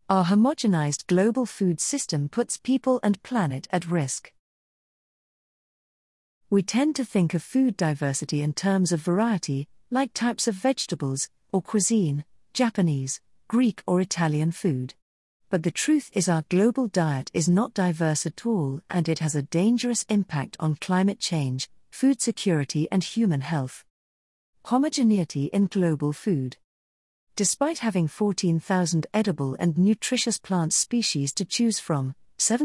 Our homogenized global food system puts people and planet at risk. We tend to think of food diversity in terms of variety, like types of vegetables, or cuisine, Japanese, Greek or Italian food. But the truth is our global diet is not diverse at all, and it has a dangerous impact on climate change, food security and human health. Homogeneity in global food. Despite having 14,000 edible and nutritious plant species to choose from,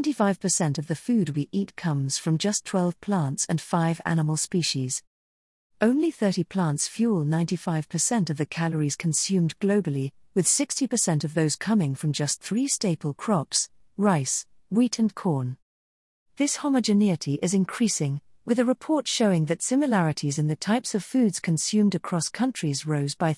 75% of the food we eat comes from just 12 plants and 5 animal species. Only 30 plants fuel 95% of the calories consumed globally, with 60% of those coming from just 3 staple crops: rice, wheat and corn. This homogeneity is increasing, with a report showing that similarities in the types of foods consumed across countries rose by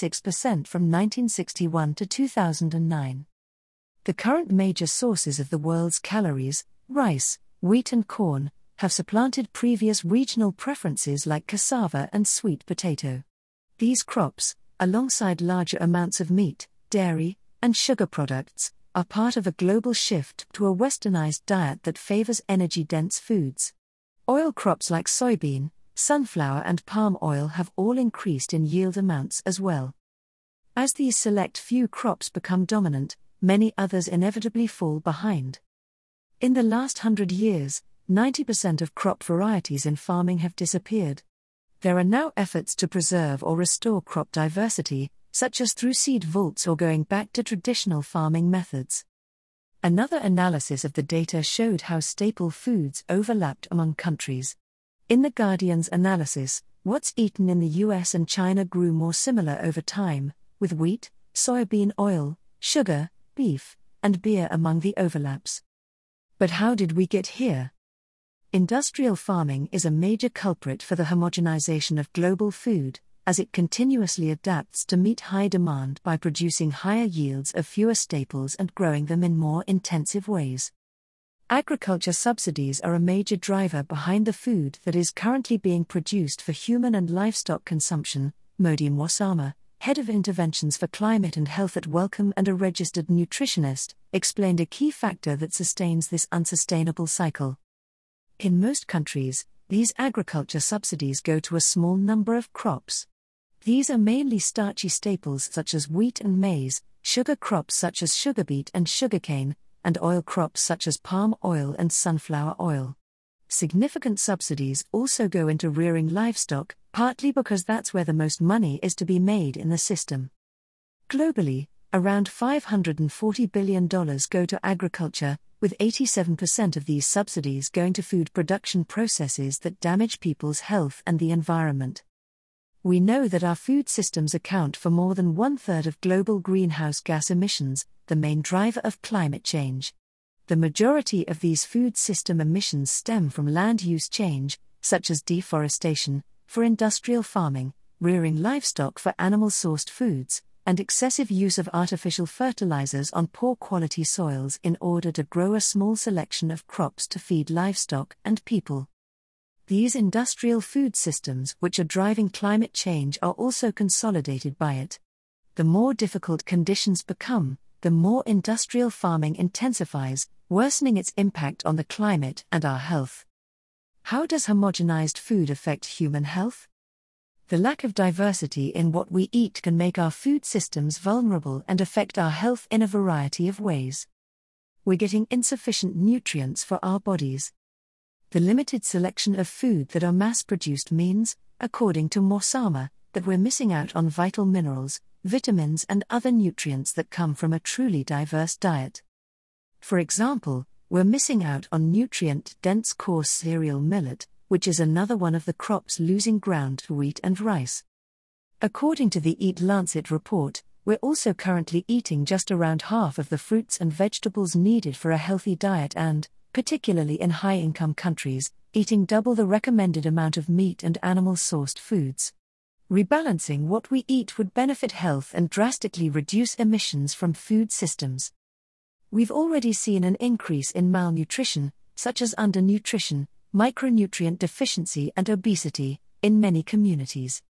36% from 1961 to 2009. The current major sources of the world's calories, rice, wheat and corn, have supplanted previous regional preferences like cassava and sweet potato. These crops, alongside larger amounts of meat, dairy, and sugar products, are part of a global shift to a westernized diet that favors energy-dense foods. Oil crops like soybean, sunflower and palm oil have all increased in yield amounts as well. As these select few crops become dominant, many others inevitably fall behind. In the last 100 years, 90% of crop varieties in farming have disappeared. There are now efforts to preserve or restore crop diversity, such as through seed vaults or going back to traditional farming methods. Another analysis of the data showed how staple foods overlapped among countries. In The Guardian's analysis, what's eaten in the US and China grew more similar over time, with wheat, soybean oil, sugar, beef, and beer among the overlaps. But how did we get here? Industrial farming is a major culprit for the homogenization of global food, as it continuously adapts to meet high demand by producing higher yields of fewer staples and growing them in more intensive ways. Agriculture subsidies are a major driver behind the food that is currently being produced for human and livestock consumption. Modi Mwasama, head of interventions for climate and health at Wellcome and a registered nutritionist, explained a key factor that sustains this unsustainable cycle. In most countries, these agriculture subsidies go to a small number of crops. These are mainly starchy staples such as wheat and maize, sugar crops such as sugar beet and sugarcane, and oil crops such as palm oil and sunflower oil. Significant subsidies also go into rearing livestock, partly because that's where the most money is to be made in the system. Globally, around $540 billion go to agriculture, with 87% of these subsidies going to food production processes that damage people's health and the environment. We know that our food systems account for more than 1/3 of global greenhouse gas emissions, the main driver of climate change. The majority of these food system emissions stem from land use change, such as deforestation, for industrial farming, rearing livestock for animal-sourced foods, and excessive use of artificial fertilizers on poor quality soils in order to grow a small selection of crops to feed livestock and people. These industrial food systems which are driving climate change are also consolidated by it. The more difficult conditions become, the more industrial farming intensifies, worsening its impact on the climate and our health. How does homogenized food affect human health? The lack of diversity in what we eat can make our food systems vulnerable and affect our health in a variety of ways. We're getting insufficient nutrients for our bodies. The limited selection of food that are mass-produced means, according to Mwasama, that we're missing out on vital minerals, vitamins and other nutrients that come from a truly diverse diet. For example, we're missing out on nutrient-dense coarse cereal millet, which is another one of the crops losing ground to wheat and rice. According to the Eat Lancet report, we're also currently eating just around half of the fruits and vegetables needed for a healthy diet and, particularly in high-income countries, eating double the recommended amount of meat and animal-sourced foods. Rebalancing what we eat would benefit health and drastically reduce emissions from food systems. We've already seen an increase in malnutrition, such as undernutrition, micronutrient deficiency and obesity, in many communities.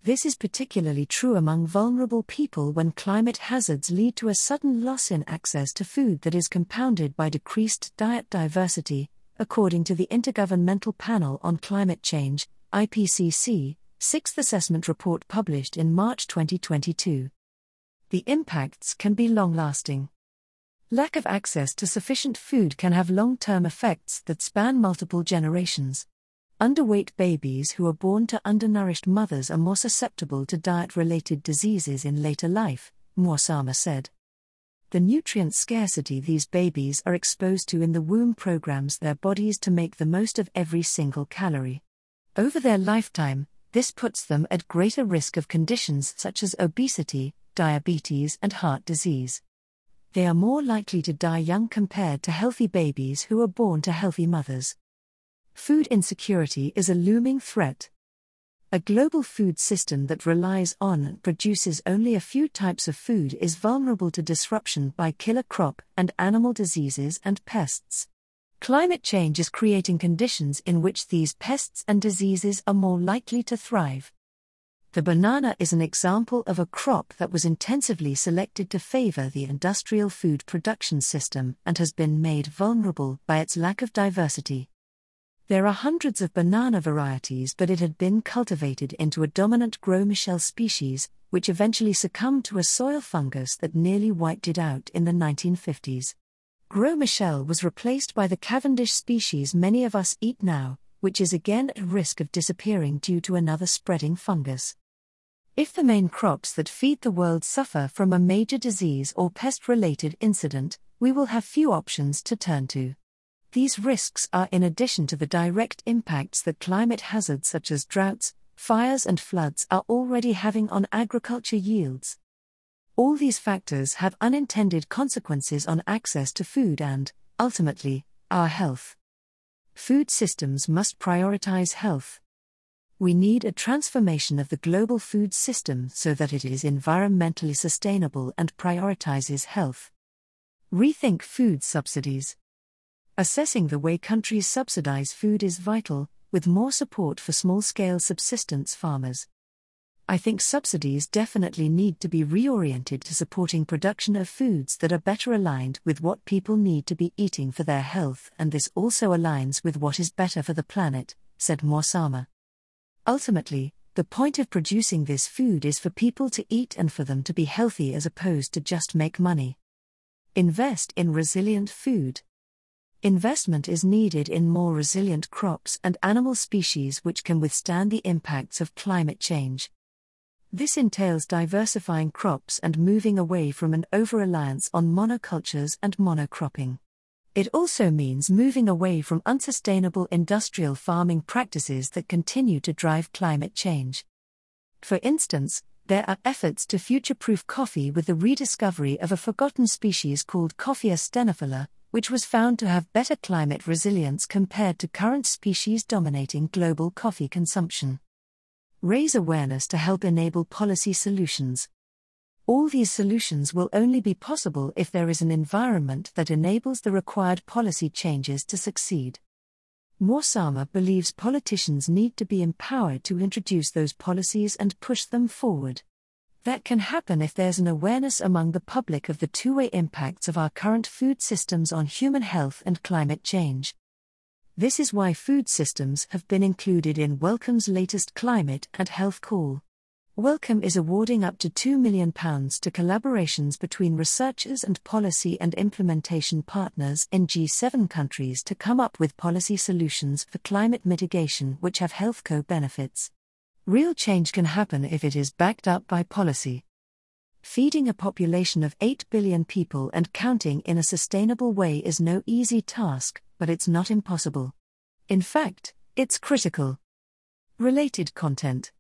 This is particularly true among vulnerable people when climate hazards lead to a sudden loss in access to food that is compounded by decreased diet diversity, according to the Intergovernmental Panel on Climate Change, IPCC, sixth assessment report published in March 2022. The impacts can be long-lasting. Lack of access to sufficient food can have long-term effects that span multiple generations. Underweight babies who are born to undernourished mothers are more susceptible to diet-related diseases in later life, Morsama said. The nutrient scarcity these babies are exposed to in the womb programs their bodies to make the most of every single calorie. Over their lifetime, this puts them at greater risk of conditions such as obesity, diabetes, and heart disease. They are more likely to die young compared to healthy babies who are born to healthy mothers. Food insecurity is a looming threat. A global food system that relies on and produces only a few types of food is vulnerable to disruption by killer crop and animal diseases and pests. Climate change is creating conditions in which these pests and diseases are more likely to thrive. The banana is an example of a crop that was intensively selected to favor the industrial food production system and has been made vulnerable by its lack of diversity. There are hundreds of banana varieties, but it had been cultivated into a dominant Gros Michel species, which eventually succumbed to a soil fungus that nearly wiped it out in the 1950s. Gros Michel was replaced by the Cavendish species many of us eat now, which is again at risk of disappearing due to another spreading fungus. If the main crops that feed the world suffer from a major disease or pest-related incident, we will have few options to turn to. These risks are in addition to the direct impacts that climate hazards such as droughts, fires and floods are already having on agriculture yields. All these factors have unintended consequences on access to food and, ultimately, our health. Food systems must prioritize health. We need a transformation of the global food system so that it is environmentally sustainable and prioritizes health. Rethink food subsidies. Assessing the way countries subsidize food is vital, with more support for small-scale subsistence farmers. I think subsidies definitely need to be reoriented to supporting production of foods that are better aligned with what people need to be eating for their health, and this also aligns with what is better for the planet, said Morsama. Ultimately, the point of producing this food is for people to eat and for them to be healthy as opposed to just make money. Invest in resilient food. Investment is needed in more resilient crops and animal species which can withstand the impacts of climate change. This entails diversifying crops and moving away from an over-reliance on monocultures and monocropping. It also means moving away from unsustainable industrial farming practices that continue to drive climate change. For instance, there are efforts to future-proof coffee with the rediscovery of a forgotten species called Coffea stenophila, which was found to have better climate resilience compared to current species dominating global coffee consumption. Raise awareness to help enable policy solutions. All these solutions will only be possible if there is an environment that enables the required policy changes to succeed. Morsama believes politicians need to be empowered to introduce those policies and push them forward. That can happen if there's an awareness among the public of the two-way impacts of our current food systems on human health and climate change. This is why food systems have been included in Wellcome's latest climate and health call. Wellcome is awarding up to £2 million to collaborations between researchers and policy and implementation partners in G7 countries to come up with policy solutions for climate mitigation which have health co-benefits. Real change can happen if it is backed up by policy. Feeding a population of 8 billion people and counting in a sustainable way is no easy task, but it's not impossible. In fact, it's critical. Related content.